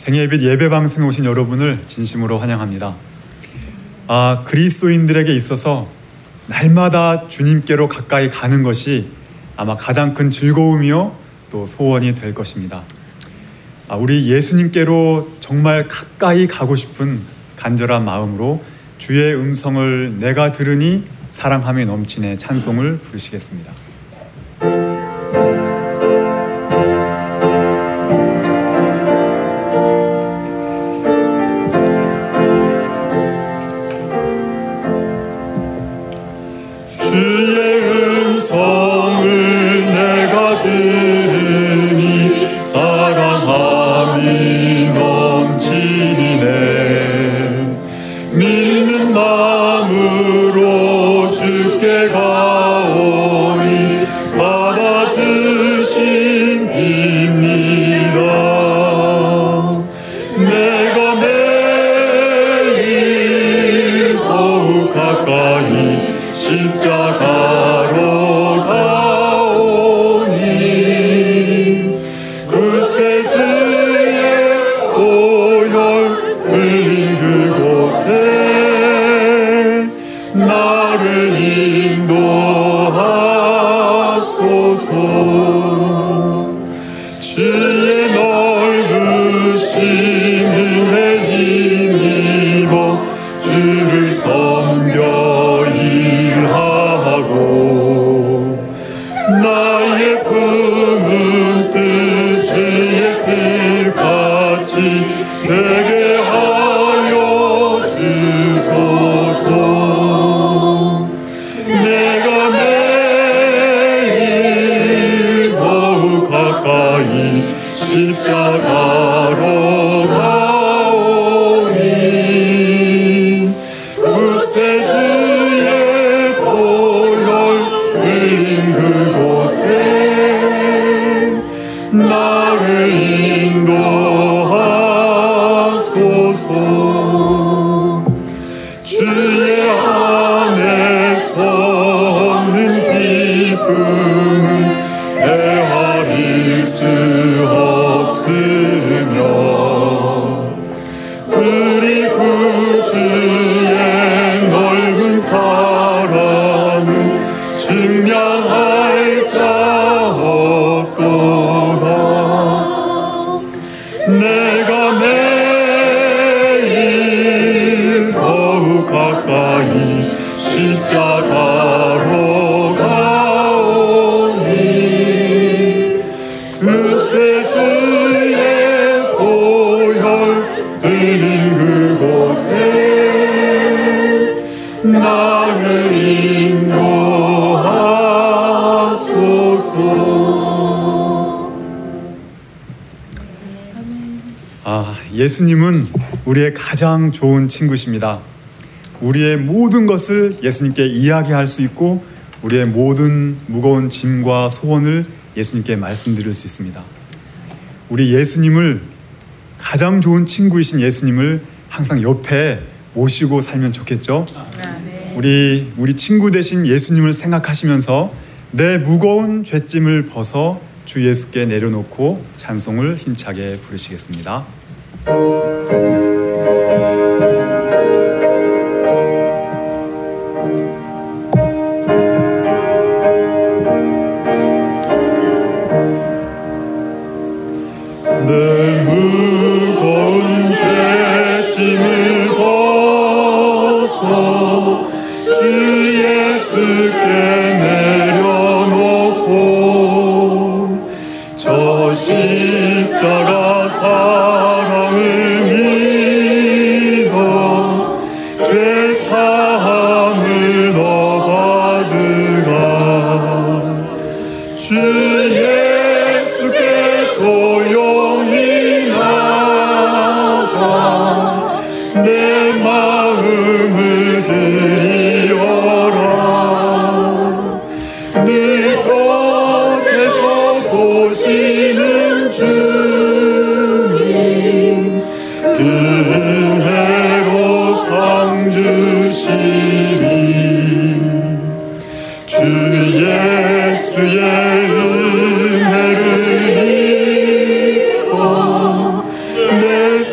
생애빛 예배방송에 오신 여러분을 진심으로 환영합니다. 그리스도인들에게 있어서 날마다 주님께로 가까이 가는 것이 아마 가장 큰 즐거움이요 또 소원이 될 것입니다. 우리 예수님께로 정말 가까이 가고 싶은 간절한 마음으로 주의 음성을 내가 들으니 사랑함이 넘치네 찬송을 부르시겠습니다. 주의 넓으신 은혜 힘입어 주를 섬겨 일하고 나의 품은 뜻 주의 뜻같이 내게 하여 주소서. 내가 매일 더욱 가까이 십자가로 가오니 구세주의 보혈 흘린 그곳에 나를 인도하소서. 주의 안에서 얻는 기쁨은 헤아릴 수 없으며 우리 구주의 넓은 사랑은 증명할 자 없도다. 내가 매일 더욱 가까이 십자가로 가오니 구세주의 보혈 흘린 그곳에 나를 인도하소서. 예수님은 우리의 가장 좋은 친구십니다. 우리의 모든 것을 예수님께 이야기할 수 있고 우리의 모든 무거운 짐과 소원을 예수님께 말씀드릴 수 있습니다. 우리 예수님을, 가장 좋은 친구이신 예수님을 항상 옆에 모시고 살면 좋겠죠? 우리 친구 되신 예수님을 생각하시면서 내 무거운 죄짐을 벗어 주 예수께 내려놓고 찬송을 힘차게 부르시겠습니다. 내 무거운 죄짐을 벗어 주 예수께 내려놓고 저 십자가 사랑을 믿어 죄 사함을 너 받으라. 주 예수께 조용히 나가 내 마음을 드리어라. 늘 곁에서 보시는 주님 그 은혜로 상 주시리. 주 예수의 은혜를 입어 내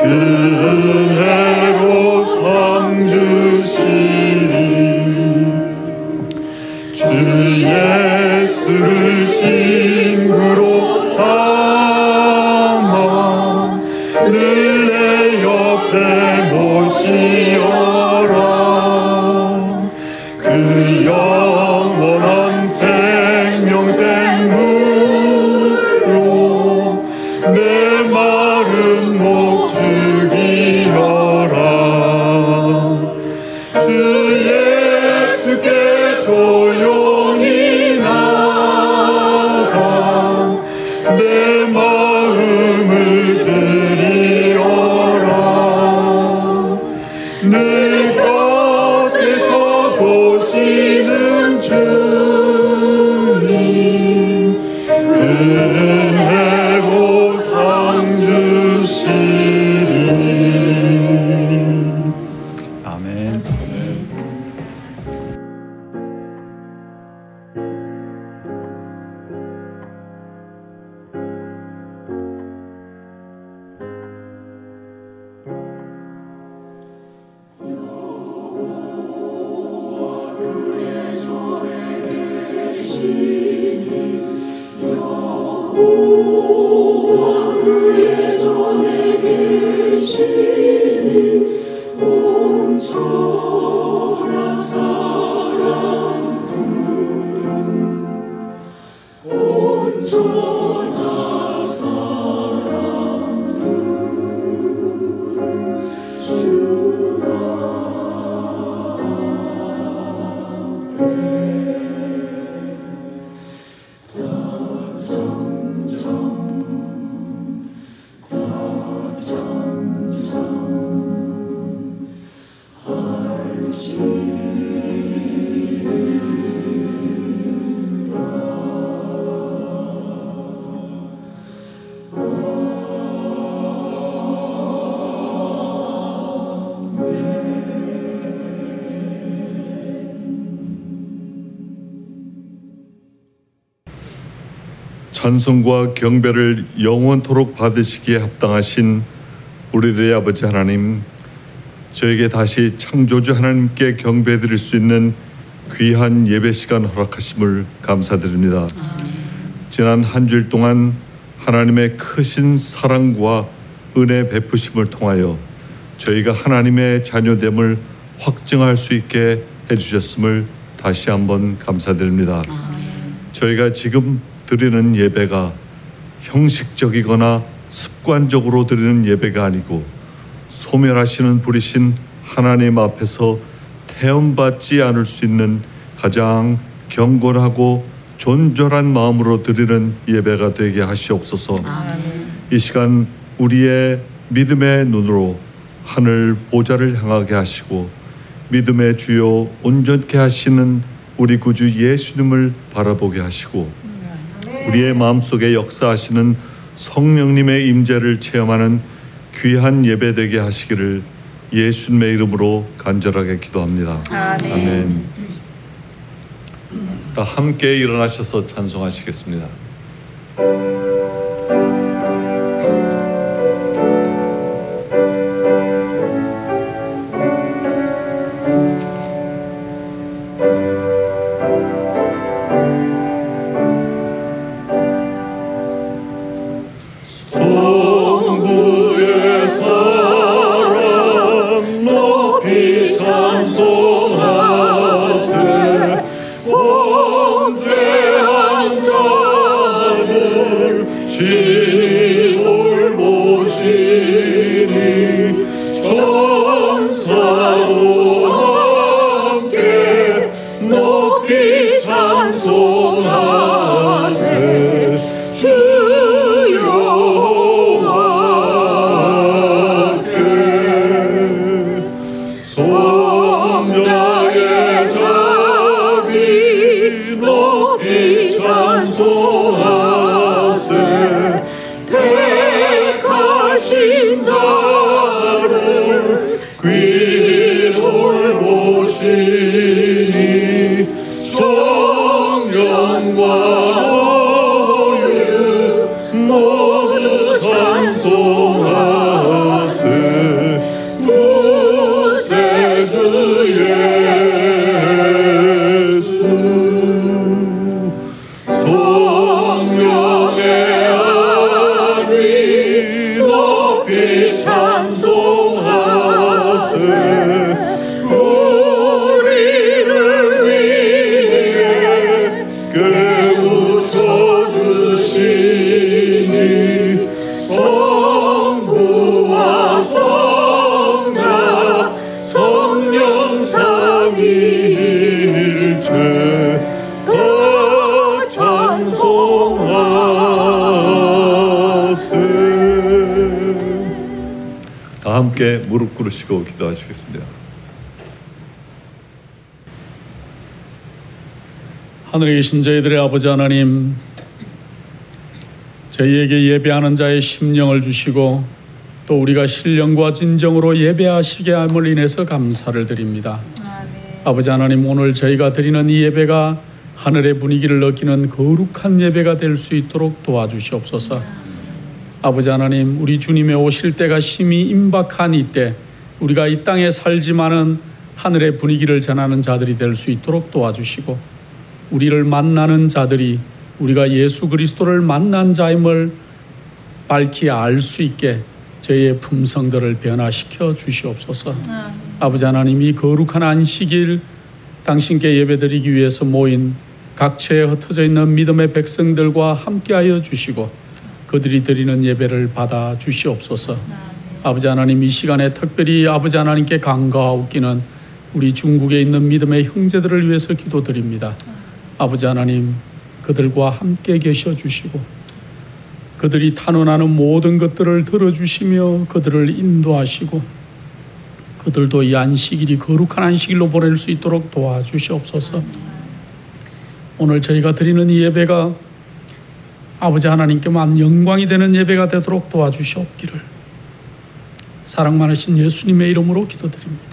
은혜로 상 주시니 주 예수를 친구로 삼아 늘 내 옆에 모시어라. 그 영원한 생명샘물로 내 마른 목 죽이어라. 주 예수께 조용히 나가 내 마음을 드리어라. 늘 곁에서 보시는 주님 은혜로 상 주시리. 아멘. 찬송과 경배를 영원토록 받으시기에 합당하신 우리들의 아버지 하나님, 저에게 다시 창조주 하나님께 경배드릴 수 있는 귀한 예배 시간 허락하심을 감사드립니다. 지난 한 주일 동안 하나님의 크신 사랑과 은혜 베푸심을 통하여 저희가 하나님의 자녀됨을 확증할 수 있게 해주셨음을 다시 한번 감사드립니다. 저희가 지금 드리는 예배가 형식적이거나 습관적으로 드리는 예배가 아니고 소멸하시는 분이신 하나님 앞에서 태움받지 않을 수 있는 가장 경건하고 존절한 마음으로 드리는 예배가 되게 하시옵소서. 이 시간 우리의 믿음의 눈으로 하늘 보좌를 향하게 하시고 믿음의 주요 온전케 하시는 우리 구주 예수님을 바라보게 하시고 우리의 마음속에 역사하시는 성령님의 임재를 체험하는 귀한 예배 되게 하시기를 예수님의 이름으로 간절하게 기도합니다. 아멘. 다 함께 일어나셔서 찬송하시겠습니다. 택하신 자를 더 찬송하세. 다 함께 무릎 꿇으시고 기도하시겠습니다. 하늘에 계신 저희들의 아버지 하나님, 저희에게 예배하는 자의 심령을 주시고 또 우리가 신령과 진정으로 예배하시게 함을 인해서 감사를 드립니다. 아버지 하나님, 오늘 저희가 드리는 이 예배가 하늘의 분위기를 느끼는 거룩한 예배가 될 수 있도록 도와주시옵소서. 아버지 하나님, 우리 주님의 오실 때가 심히 임박한 이때 우리가 이 땅에 살지만은 하늘의 분위기를 전하는 자들이 될 수 있도록 도와주시고, 우리를 만나는 자들이 우리가 예수 그리스도를 만난 자임을 밝히 알 수 있게 저희의 품성들을 변화시켜 주시옵소서. 아버지 하나님, 이 거룩한 안식일 당신께 예배드리기 위해서 모인 각처에 흩어져 있는 믿음의 백성들과 함께하여 주시고 그들이 드리는 예배를 받아 주시옵소서. 아버지 하나님, 이 시간에 특별히 아버지 하나님께 간과하옵기는 우리 중국에 있는 믿음의 형제들을 위해서 기도드립니다. 아버지 하나님, 그들과 함께 계셔 주시고 그들이 탄원하는 모든 것들을 들어주시며 그들을 인도하시고 그들도 이 안식일이 거룩한 안식일로 보낼 수 있도록 도와주시옵소서. 오늘 저희가 드리는 이 예배가 아버지 하나님께만 영광이 되는 예배가 되도록 도와주시옵기를 사랑 많으신 예수님의 이름으로 기도드립니다.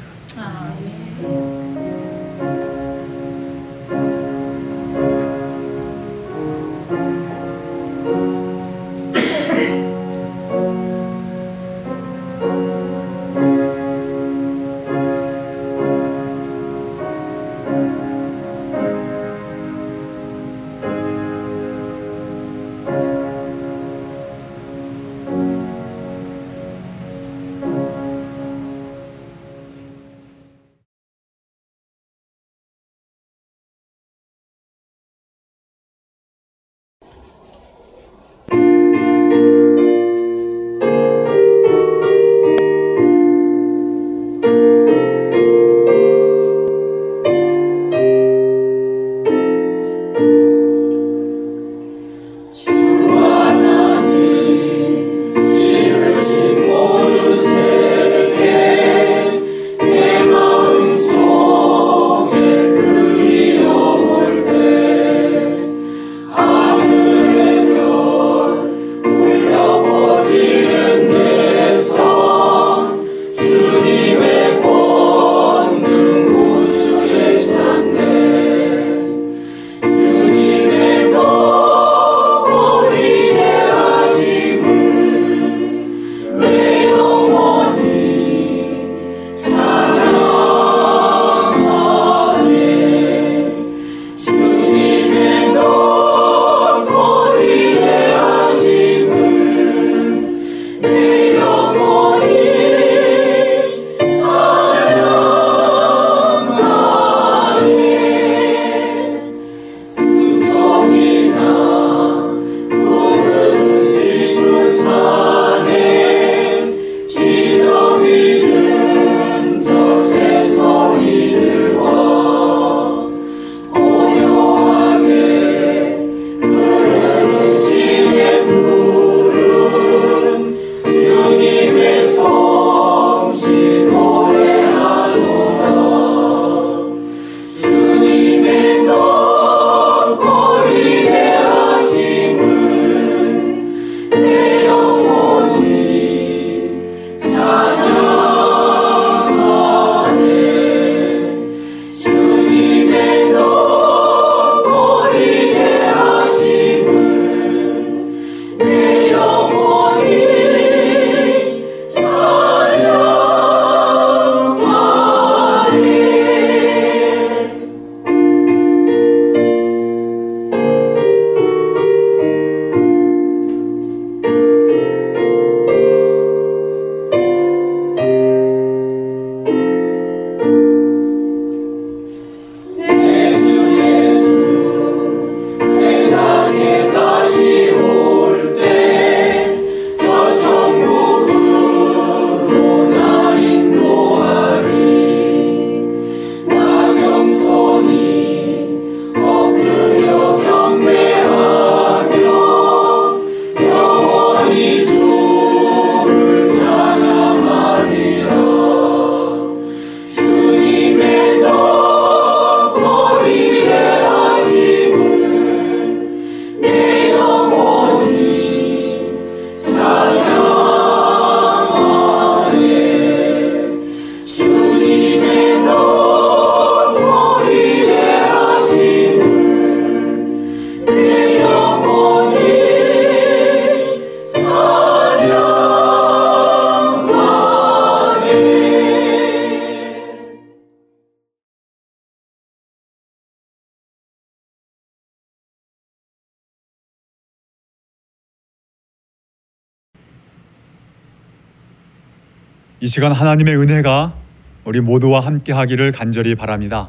이 시간 하나님의 은혜가 우리 모두와 함께 하기를 간절히 바랍니다.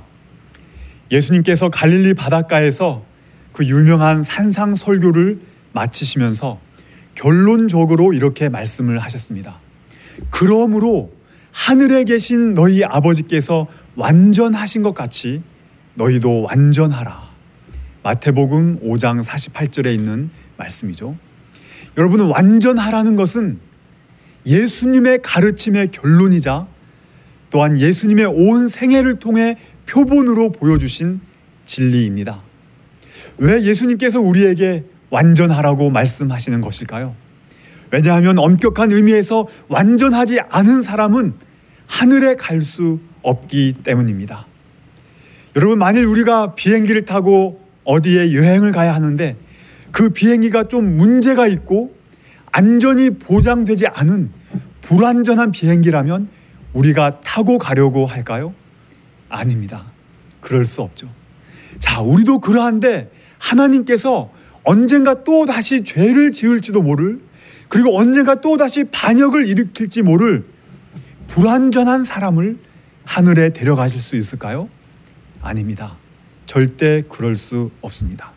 예수님께서 갈릴리 바닷가에서 그 유명한 산상설교를 마치시면서 결론적으로 이렇게 말씀을 하셨습니다. 그러므로 하늘에 계신 너희 아버지께서 완전하신 것 같이 너희도 완전하라. 마태복음 5장 48절에 있는 말씀이죠. 여러분, 완전하라는 것은 예수님의 가르침의 결론이자 또한 예수님의 온 생애를 통해 표본으로 보여주신 진리입니다. 왜 예수님께서 우리에게 완전하라고 말씀하시는 것일까요? 왜냐하면 엄격한 의미에서 완전하지 않은 사람은 하늘에 갈 수 없기 때문입니다. 여러분, 만일 우리가 비행기를 타고 어디에 여행을 가야 하는데 그 비행기가 좀 문제가 있고 안전이 보장되지 않은 불안전한 비행기라면 우리가 타고 가려고 할까요? 아닙니다. 그럴 수 없죠. 자, 우리도 그러한데 하나님께서 언젠가 또 다시 죄를 지을지도 모를, 그리고 언젠가 또 다시 반역을 일으킬지 모를 불완전한 사람을 하늘에 데려가실 수 있을까요? 아닙니다. 절대 그럴 수 없습니다.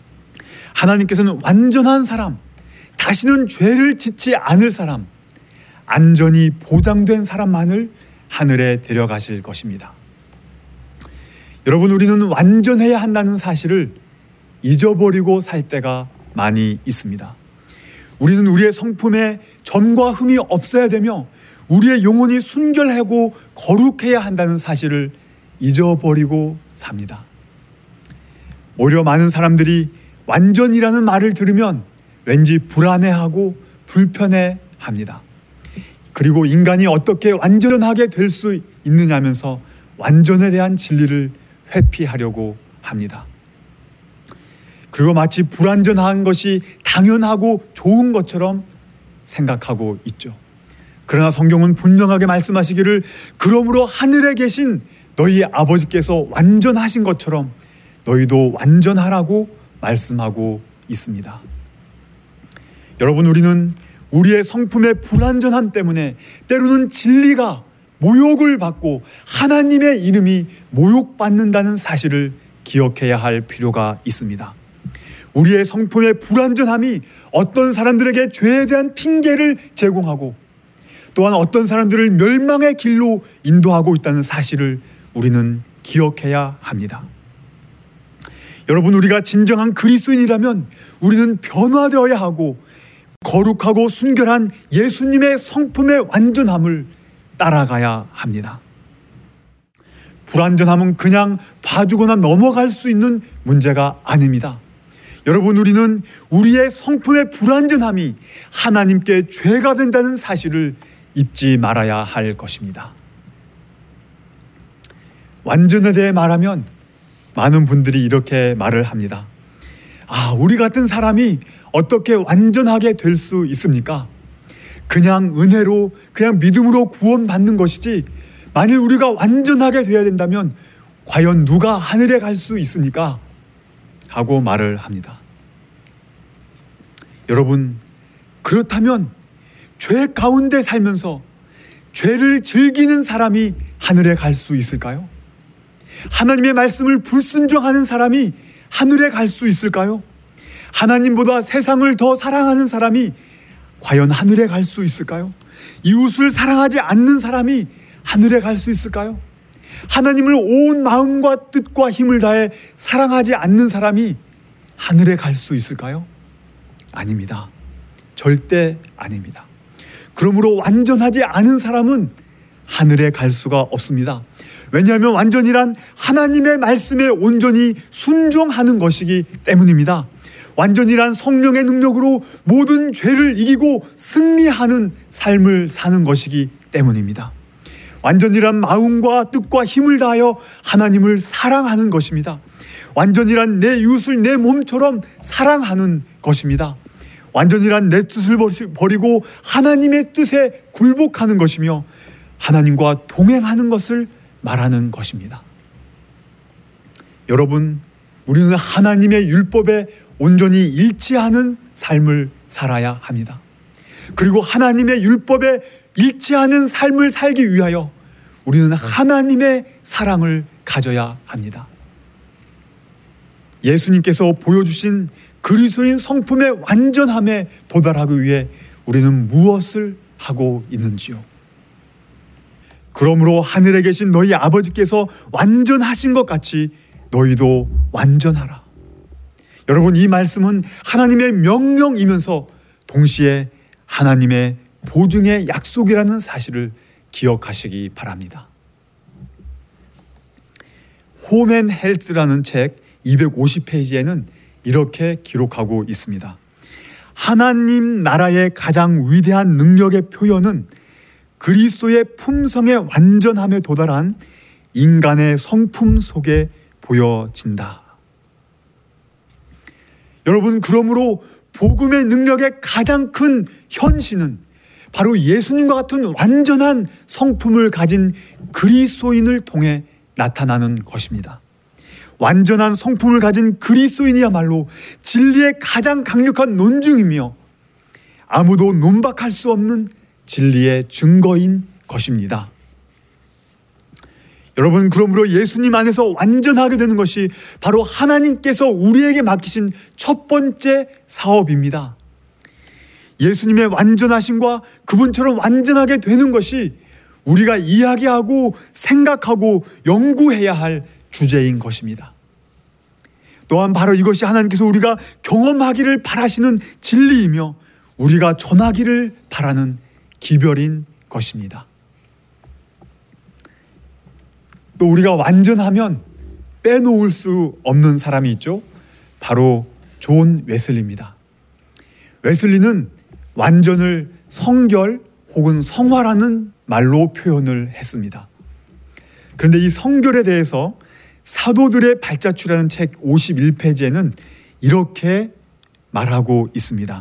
하나님께서는 완전한 사람, 다시는 죄를 짓지 않을 사람, 안전이 보장된 사람만을 하늘에 데려가실 것입니다. 여러분, 우리는 완전해야 한다는 사실을 잊어버리고 살 때가 많이 있습니다. 우리는 우리의 성품에 점과 흠이 없어야 되며 우리의 영혼이 순결하고 거룩해야 한다는 사실을 잊어버리고 삽니다. 오히려 많은 사람들이 완전이라는 말을 들으면 왠지 불안해하고 불편해합니다. 그리고 인간이 어떻게 완전하게 될 수 있느냐면서 완전에 대한 진리를 회피하려고 합니다. 그리고 마치 불완전한 것이 당연하고 좋은 것처럼 생각하고 있죠. 그러나 성경은 분명하게 말씀하시기를 그러므로 하늘에 계신 너희 아버지께서 완전하신 것처럼 너희도 완전하라고 말씀하고 있습니다. 여러분, 우리는 우리의 성품의 불완전함 때문에 때로는 진리가 모욕을 받고 하나님의 이름이 모욕받는다는 사실을 기억해야 할 필요가 있습니다. 우리의 성품의 불완전함이 어떤 사람들에게 죄에 대한 핑계를 제공하고 또한 어떤 사람들을 멸망의 길로 인도하고 있다는 사실을 우리는 기억해야 합니다. 여러분, 우리가 진정한 그리스도인이라면 우리는 변화되어야 하고 거룩하고 순결한 예수님의 성품의 완전함을 따라가야 합니다. 불완전함은 그냥 봐주거나 넘어갈 수 있는 문제가 아닙니다. 여러분, 우리는 우리의 성품의 불완전함이 하나님께 죄가 된다는 사실을 잊지 말아야 할 것입니다. 완전에 대해 말하면 많은 분들이 이렇게 말을 합니다. 우리 같은 사람이 어떻게 완전하게 될 수 있습니까? 그냥 은혜로, 그냥 믿음으로 구원받는 것이지 만일 우리가 완전하게 되어야 된다면 과연 누가 하늘에 갈 수 있습니까? 하고 말을 합니다. 여러분, 그렇다면 죄 가운데 살면서 죄를 즐기는 사람이 하늘에 갈 수 있을까요? 하나님의 말씀을 불순종하는 사람이 하늘에 갈 수 있을까요? 하나님보다 세상을 더 사랑하는 사람이 과연 하늘에 갈 수 있을까요? 이웃을 사랑하지 않는 사람이 하늘에 갈 수 있을까요? 하나님을 온 마음과 뜻과 힘을 다해 사랑하지 않는 사람이 하늘에 갈 수 있을까요? 아닙니다. 절대 아닙니다. 그러므로 완전하지 않은 사람은 하늘에 갈 수가 없습니다. 왜냐하면 완전이란 하나님의 말씀에 온전히 순종하는 것이기 때문입니다. 완전이란 성령의 능력으로 모든 죄를 이기고 승리하는 삶을 사는 것이기 때문입니다. 완전이란 마음과 뜻과 힘을 다하여 하나님을 사랑하는 것입니다. 완전이란 내 이웃을 내 몸처럼 사랑하는 것입니다. 완전이란 내 뜻을 버리고 하나님의 뜻에 굴복하는 것이며 하나님과 동행하는 것을 말하는 것입니다. 여러분, 우리는 하나님의 율법에 온전히 일치하는 삶을 살아야 합니다. 그리고 하나님의 율법에 잃지 않은 삶을 살기 위하여 우리는 하나님의 사랑을 가져야 합니다. 예수님께서 보여주신 그리스도인 성품의 완전함에 도달하기 위해 우리는 무엇을 하고 있는지요? 그러므로 하늘에 계신 너희 아버지께서 완전하신 것 같이 너희도 완전하라. 여러분, 이 말씀은 하나님의 명령이면서 동시에 하나님의 보증의 약속이라는 사실을 기억하시기 바랍니다. 홈 앤 헬스라는 책 250페이지에는 이렇게 기록하고 있습니다. 하나님 나라의 가장 위대한 능력의 표현은 그리스도의 품성의 완전함에 도달한 인간의 성품 속에 보여진다. 여러분, 그러므로 복음의 능력의 가장 큰 현실은 바로 예수님과 같은 완전한 성품을 가진 그리스도인을 통해 나타나는 것입니다. 완전한 성품을 가진 그리스도인이야말로 진리의 가장 강력한 논증이며 아무도 논박할 수 없는 진리의 증거인 것입니다. 여러분, 그러므로 예수님 안에서 완전하게 되는 것이 바로 하나님께서 우리에게 맡기신 첫 번째 사업입니다. 예수님의 완전하심과 그분처럼 완전하게 되는 것이 우리가 이야기하고 생각하고 연구해야 할 주제인 것입니다. 또한 바로 이것이 하나님께서 우리가 경험하기를 바라시는 진리이며 우리가 전하기를 바라는 기별인 것입니다. 또 우리가 완전하면 빼놓을 수 없는 사람이 있죠. 바로 존 웨슬리입니다. 웨슬리는 완전을 성결 혹은 성화라는 말로 표현을 했습니다. 그런데 이 성결에 대해서 사도들의 발자취라는 책 51페이지에는 이렇게 말하고 있습니다.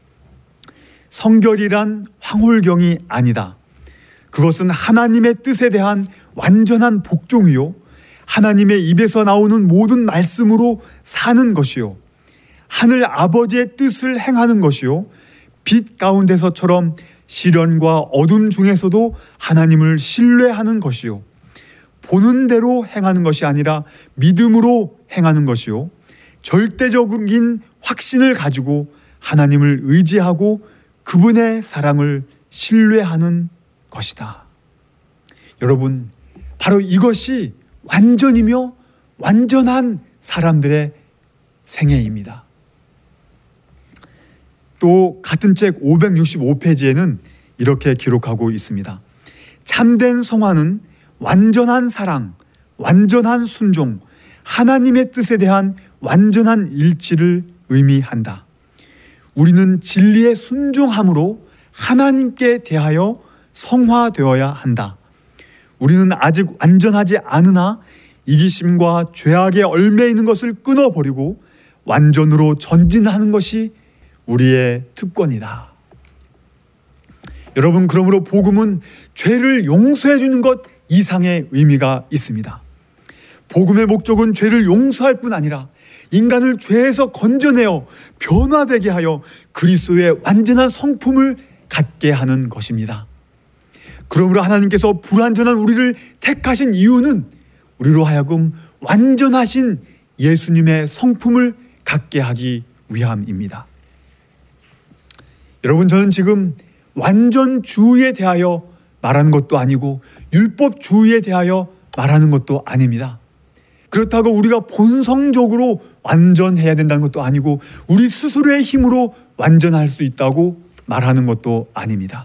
성결이란 황홀경이 아니다. 그것은 하나님의 뜻에 대한 완전한 복종이요, 하나님의 입에서 나오는 모든 말씀으로 사는 것이요, 하늘 아버지의 뜻을 행하는 것이요, 빛 가운데서처럼 시련과 어둠 중에서도 하나님을 신뢰하는 것이요, 보는 대로 행하는 것이 아니라 믿음으로 행하는 것이요, 절대적인 확신을 가지고 하나님을 의지하고 그분의 사랑을 신뢰하는 것이다. 여러분, 바로 이것이 완전이며 완전한 사람들의 생애입니다. 또 같은 책 565페이지에는 이렇게 기록하고 있습니다. 참된 성화는 완전한 사랑, 완전한 순종, 하나님의 뜻에 대한 완전한 일치를 의미한다. 우리는 진리에 순종함으로 하나님께 대하여 성화되어야 한다. 우리는 아직 완전하지 않으나 이기심과 죄악에 얽매 있는 것을 끊어버리고 완전으로 전진하는 것이 우리의 특권이다. 여러분, 그러므로 복음은 죄를 용서해 주는 것 이상의 의미가 있습니다. 복음의 목적은 죄를 용서할 뿐 아니라 인간을 죄에서 건져내어 변화되게 하여 그리스도의 완전한 성품을 갖게 하는 것입니다. 그러므로 하나님께서 불완전한 우리를 택하신 이유는 우리로 하여금 완전하신 예수님의 성품을 갖게 하기 위함입니다. 여러분, 저는 지금 완전주의에 대하여 말하는 것도 아니고 율법주의에 대하여 말하는 것도 아닙니다. 그렇다고 우리가 본성적으로 완전해야 된다는 것도 아니고 우리 스스로의 힘으로 완전할 수 있다고 말하는 것도 아닙니다.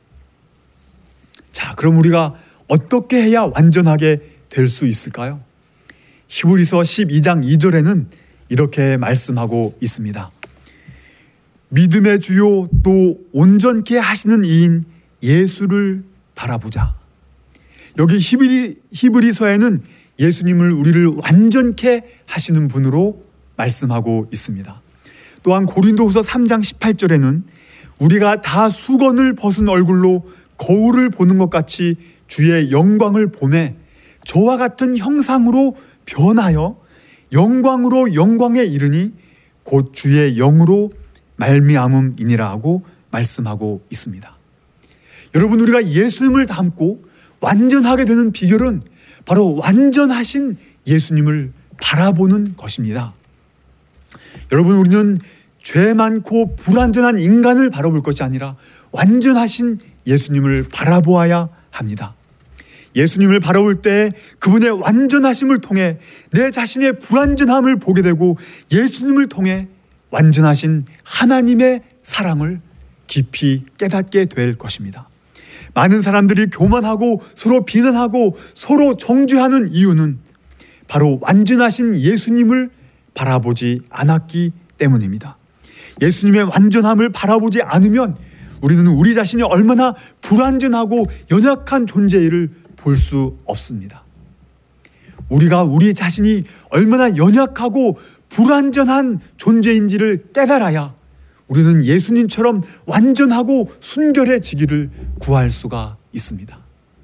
자, 그럼 우리가 어떻게 해야 완전하게 될 수 있을까요? 히브리서 12장 2절에는 이렇게 말씀하고 있습니다. 믿음의 주요 또 온전케 하시는 이인 예수를 바라보자. 여기 히브리서에는 예수님을 우리를 완전케 하시는 분으로 말씀하고 있습니다. 또한 고린도후서 3장 18절에는 우리가 다 수건을 벗은 얼굴로 거울을 보는 것 같이 주의 영광을 보매 저와 같은 형상으로 변하여 영광으로 영광에 이르니 곧 주의 영으로 말미암음이니라 하고 말씀하고 있습니다. 여러분, 우리가 예수님을 닮고 완전하게 되는 비결은 바로 완전하신 예수님을 바라보는 것입니다. 여러분, 우리는 죄 많고 불완전한 인간을 바라볼 것이 아니라 완전하신 예수님을 바라보아야 합니다. 예수님을 바라볼 때 그분의 완전하심을 통해 내 자신의 불완전함을 보게 되고 예수님을 통해 완전하신 하나님의 사랑을 깊이 깨닫게 될 것입니다. 많은 사람들이 교만하고 서로 비난하고 서로 정죄하는 이유는 바로 완전하신 예수님을 바라보지 않았기 때문입니다. 예수님의 완전함을 바라보지 않으면 우리는 우리 자신이 얼마나 불완전하고 연약한 존재를 볼 수 없습니다. 우리가 우리 자신이 얼마나 연약하고 불완전한 존재인지를 깨달아야 우리는 예수님처럼 완전하고 순결해지기를 구할 수가 있습니다.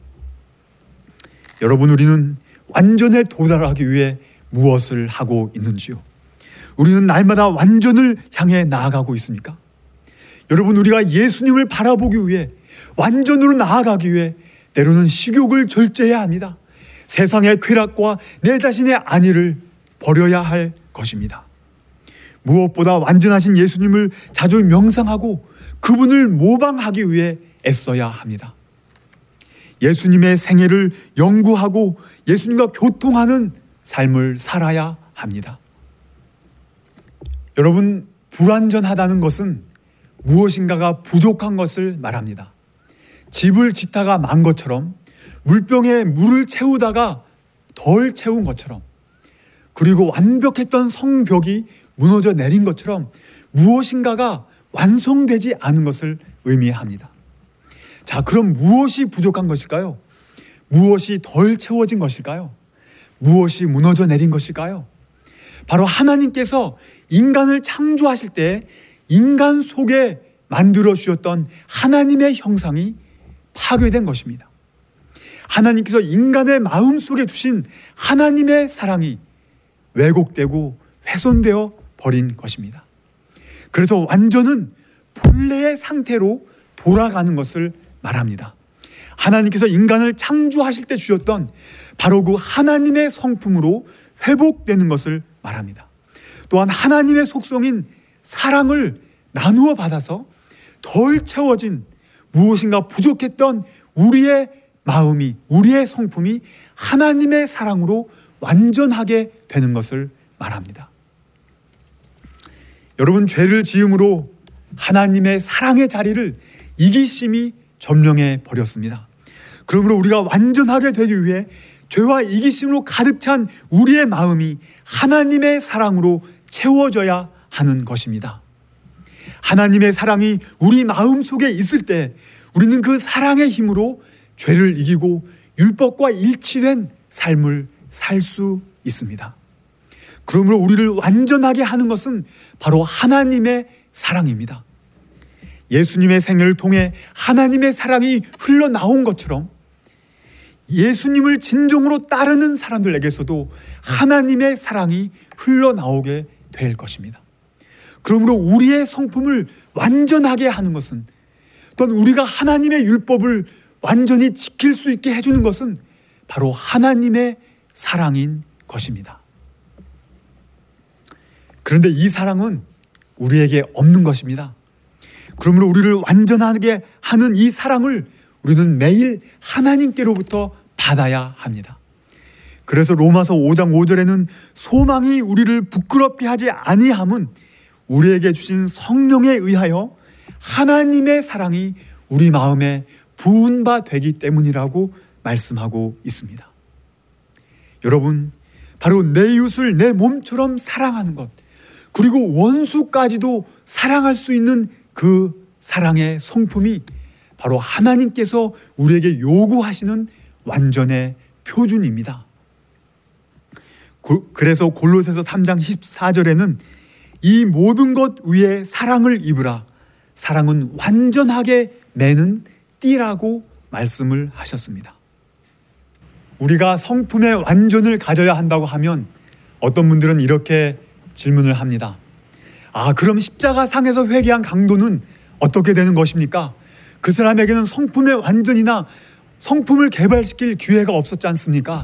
여러분, 우리는 완전에 도달하기 위해 무엇을 하고 있는지요? 우리는 날마다 완전을 향해 나아가고 있습니까? 여러분, 우리가 예수님을 바라보기 위해 완전으로 나아가기 위해 때로는 식욕을 절제해야 합니다. 세상의 쾌락과 내 자신의 안위를 버려야 할 것입니다. 무엇보다 완전하신 예수님을 자주 명상하고 그분을 모방하기 위해 애써야 합니다. 예수님의 생애를 연구하고 예수님과 교통하는 삶을 살아야 합니다. 여러분, 불완전하다는 것은 무엇인가가 부족한 것을 말합니다. 집을 짓다가 만 것처럼, 물병에 물을 채우다가 덜 채운 것처럼, 그리고 완벽했던 성벽이 무너져 내린 것처럼 무엇인가가 완성되지 않은 것을 의미합니다. 자, 그럼 무엇이 부족한 것일까요? 무엇이 덜 채워진 것일까요? 무엇이 무너져 내린 것일까요? 바로 하나님께서 인간을 창조하실 때 인간 속에 만들어 주셨던 하나님의 형상이 파괴된 것입니다. 하나님께서 인간의 마음 속에 두신 하나님의 사랑이 왜곡되고 훼손되어 버린 것입니다. 그래서 완전은 본래의 상태로 돌아가는 것을 말합니다. 하나님께서 인간을 창조하실 때 주셨던 바로 그 하나님의 성품으로 회복되는 것을 말합니다. 또한 하나님의 속성인 사랑을 나누어 받아서 덜 채워진 무엇인가 부족했던 우리의 마음이, 우리의 성품이 하나님의 사랑으로 완전하게 되는 것을 말합니다. 여러분, 죄를 지음으로 하나님의 사랑의 자리를 이기심이 점령해 버렸습니다. 그러므로 우리가 완전하게 되기 위해 죄와 이기심으로 가득 찬 우리의 마음이 하나님의 사랑으로 채워져야 하는 것입니다. 하나님의 사랑이 우리 마음 속에 있을 때 우리는 그 사랑의 힘으로 죄를 이기고 율법과 일치된 삶을 살 수 있습니다. 그러므로 우리를 완전하게 하는 것은 바로 하나님의 사랑입니다. 예수님의 생애를 통해 하나님의 사랑이 흘러나온 것처럼 예수님을 진정으로 따르는 사람들에게서도 하나님의 사랑이 흘러나오게 될 것입니다. 그러므로 우리의 성품을 완전하게 하는 것은, 또한 우리가 하나님의 율법을 완전히 지킬 수 있게 해주는 것은 바로 하나님의 사랑인 것입니다. 그런데 이 사랑은 우리에게 없는 것입니다. 그러므로 우리를 완전하게 하는 이 사랑을 우리는 매일 하나님께로부터 받아야 합니다. 그래서 로마서 5장 5절에는 소망이 우리를 부끄럽게 하지 아니함은 우리에게 주신 성령에 의하여 하나님의 사랑이 우리 마음에 부은 바 되기 때문이라고 말씀하고 있습니다. 여러분, 바로 내 이웃을 내 몸처럼 사랑하는 것, 그리고 원수까지도 사랑할 수 있는 그 사랑의 성품이 바로 하나님께서 우리에게 요구하시는 완전의 표준입니다. 그래서 골로새서 3장 14절에는 이 모든 것 위에 사랑을 입으라. 사랑은 완전하게 매는 띠라고 말씀을 하셨습니다. 우리가 성품의 완전을 가져야 한다고 하면 어떤 분들은 이렇게 질문을 합니다. 그럼 십자가 상에서 회개한 강도는 어떻게 되는 것입니까? 그 사람에게는 성품의 완전이나 성품을 개발시킬 기회가 없었지 않습니까?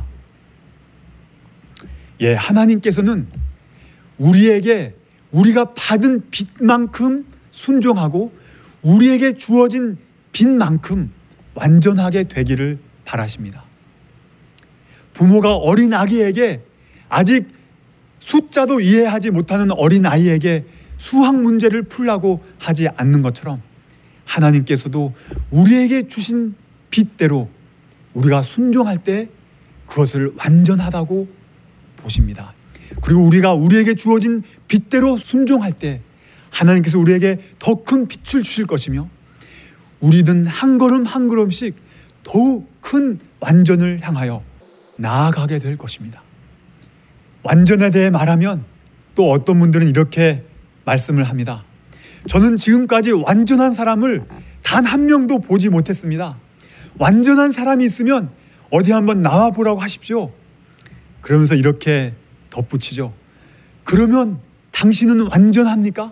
예, 하나님께서는 우리에게 우리가 받은 빚만큼 순종하고 우리에게 주어진 빚만큼 완전하게 되기를 바라십니다. 부모가 어린 아기에게 아직 숫자도 이해하지 못하는 어린 아이에게 수학 문제를 풀라고 하지 않는 것처럼 하나님께서도 우리에게 주신 빚대로 우리가 순종할 때 그것을 완전하다고 보십니다. 그리고 우리가 우리에게 주어진 빚대로 순종할 때 하나님께서 우리에게 더 큰 빛을 주실 것이며 우리는 한 걸음 한 걸음씩 더욱 큰 완전을 향하여 나아가게 될 것입니다. 완전에 대해 말하면 또 어떤 분들은 이렇게 말씀을 합니다. 저는 지금까지 완전한 사람을 단 한 명도 보지 못했습니다. 완전한 사람이 있으면 어디 한번 나와 보라고 하십시오. 그러면서 이렇게 덧붙이죠. 그러면 당신은 완전합니까?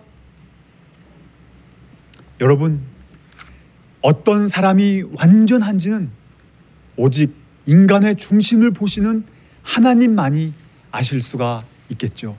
여러분, 어떤 사람이 완전한지는 오직 인간의 중심을 보시는 하나님만이 아실 수가 있겠죠.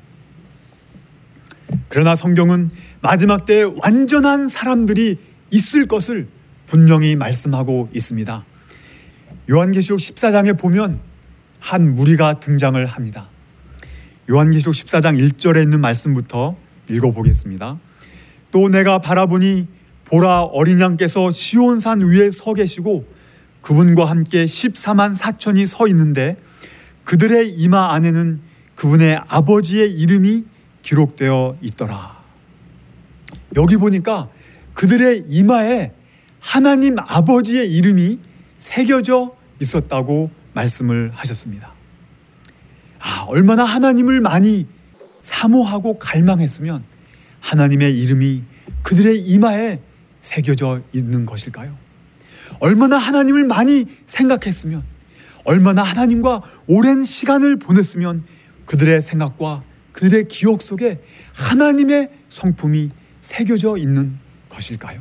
그러나 성경은 마지막 때에 완전한 사람들이 있을 것을 분명히 말씀하고 있습니다. 요한계시록 14장에 보면 한 무리가 등장을 합니다. 요한계시록 14장 1절에 있는 말씀부터 읽어보겠습니다. 또 내가 바라보니 보라, 어린 양께서 시온산 위에 서 계시고 그분과 함께 14만 4천이 서 있는데 그들의 이마 안에는 그분의 아버지의 이름이 기록되어 있더라. 여기 보니까 그들의 이마에 하나님 아버지의 이름이 새겨져 있었다고 말씀을 하셨습니다. 얼마나 하나님을 많이 사모하고 갈망했으면 하나님의 이름이 그들의 이마에 새겨져 있는 것일까요? 얼마나 하나님을 많이 생각했으면, 얼마나 하나님과 오랜 시간을 보냈으면 그들의 생각과 그들의 기억 속에 하나님의 성품이 새겨져 있는 것일까요?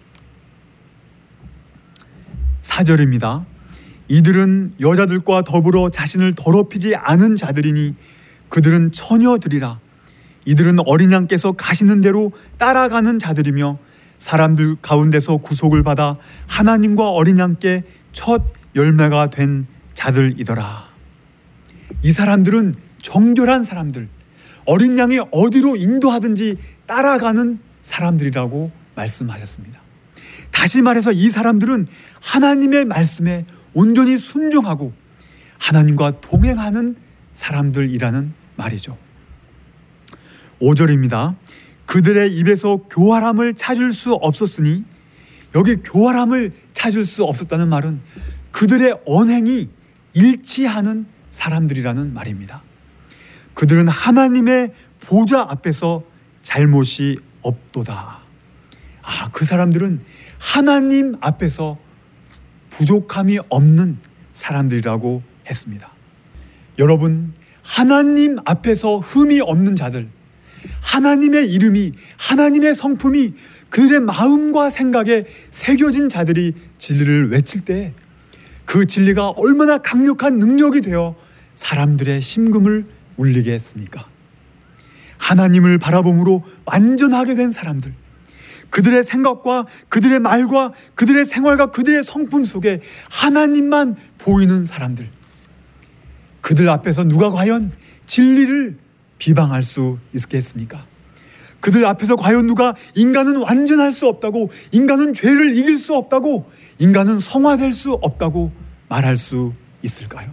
4절입니다. 이들은 여자들과 더불어 자신을 더럽히지 않은 자들이니 그들은 처녀들이라. 이들은 어린 양께서 가시는 대로 따라가는 자들이며 사람들 가운데서 구속을 받아 하나님과 어린 양께 첫 열매가 된 자들이더라. 이 사람들은 정결한 사람들, 어린 양이 어디로 인도하든지 따라가는 사람들이라고 말씀하셨습니다. 다시 말해서 이 사람들은 하나님의 말씀에 온전히 순종하고 하나님과 동행하는 사람들이라는 말이죠. 5절입니다. 그들의 입에서 교활함을 찾을 수 없었으니, 여기 교활함을 찾을 수 없었다는 말은 그들의 언행이 일치하는 사람들이라는 말입니다. 그들은 하나님의 보좌 앞에서 잘못이 없도다. 그 사람들은 하나님 앞에서 부족함이 없는 사람들이라고 했습니다. 여러분, 하나님 앞에서 흠이 없는 자들, 하나님의 이름이, 하나님의 성품이 그들의 마음과 생각에 새겨진 자들이 진리를 외칠 때 그 진리가 얼마나 강력한 능력이 되어 사람들의 심금을 울리게 했습니까? 하나님을 바라봄으로 완전하게 된 사람들, 그들의 생각과 그들의 말과 그들의 생활과 그들의 성품 속에 하나님만 보이는 사람들, 그들 앞에서 누가 과연 진리를 비방할 수 있겠습니까? 그들 앞에서 과연 누가 인간은 완전할 수 없다고, 인간은 죄를 이길 수 없다고, 인간은 성화될 수 없다고 말할 수 있을까요?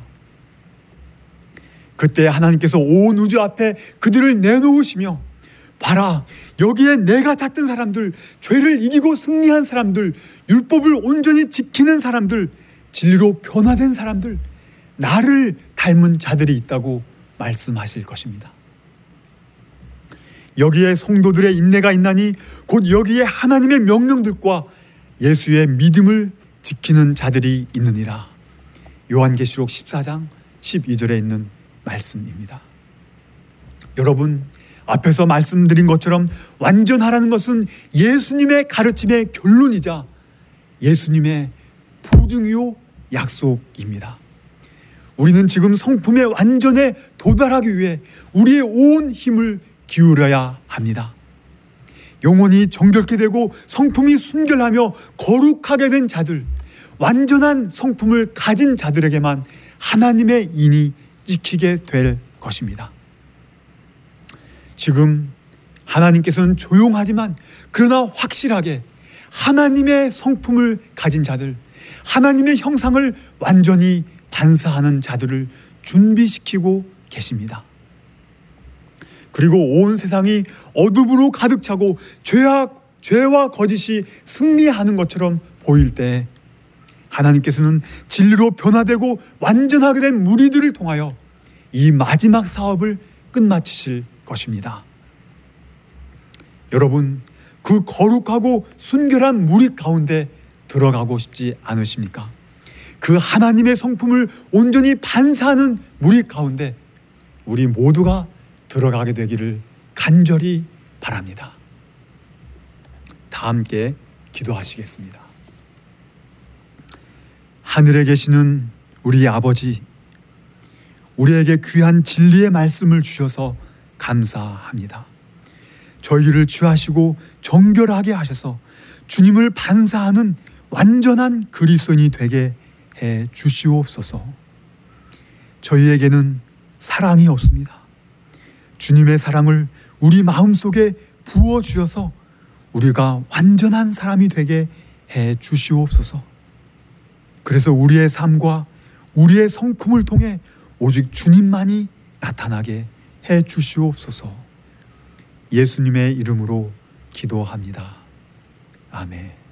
그때 하나님께서 온 우주 앞에 그들을 내놓으시며, 봐라, 여기에 내가 찾던 사람들, 죄를 이기고 승리한 사람들, 율법을 온전히 지키는 사람들, 진리로 변화된 사람들, 나를 닮은 자들이 있다고 말씀하실 것입니다. 여기에 성도들의 인내가 있나니 곧 여기에 하나님의 명령들과 예수의 믿음을 지키는 자들이 있느니라. 요한계시록 14장 12절에 있는 말씀입니다. 여러분, 앞에서 말씀드린 것처럼 완전하라는 것은 예수님의 가르침의 결론이자 예수님의 보증이요 약속입니다. 우리는 지금 성품의 완전에 도달하기 위해 우리의 온 힘을 기울여야 합니다. 영혼이 정결케 되고 성품이 순결하며 거룩하게 된 자들, 완전한 성품을 가진 자들에게만 하나님의 인이 찍히게 될 것입니다. 지금 하나님께서는 조용하지만 그러나 확실하게 하나님의 성품을 가진 자들, 하나님의 형상을 완전히 반사하는 자들을 준비시키고 계십니다. 그리고 온 세상이 어둠으로 가득 차고 죄와 거짓이 승리하는 것처럼 보일 때 하나님께서는 진리로 변화되고 완전하게 된 무리들을 통하여 이 마지막 사업을 끝마치실 것입니다. 여러분, 그 거룩하고 순결한 무리 가운데 들어가고 싶지 않으십니까? 그 하나님의 성품을 온전히 반사하는 무리 가운데 우리 모두가 들어가게 되기를 간절히 바랍니다. 다 함께 기도하시겠습니다. 하늘에 계시는 우리 아버지, 우리에게 귀한 진리의 말씀을 주셔서 감사합니다. 저희를 취하시고 정결하게 하셔서 주님을 반사하는 완전한 그리스도인이 되게 해 주시옵소서. 저희에게는 사랑이 없습니다. 주님의 사랑을 우리 마음속에 부어주셔서 우리가 완전한 사람이 되게 해 주시옵소서. 그래서 우리의 삶과 우리의 성품을 통해 오직 주님만이 나타나게 해 주시옵소서. 예수님의 이름으로 기도합니다. 아멘.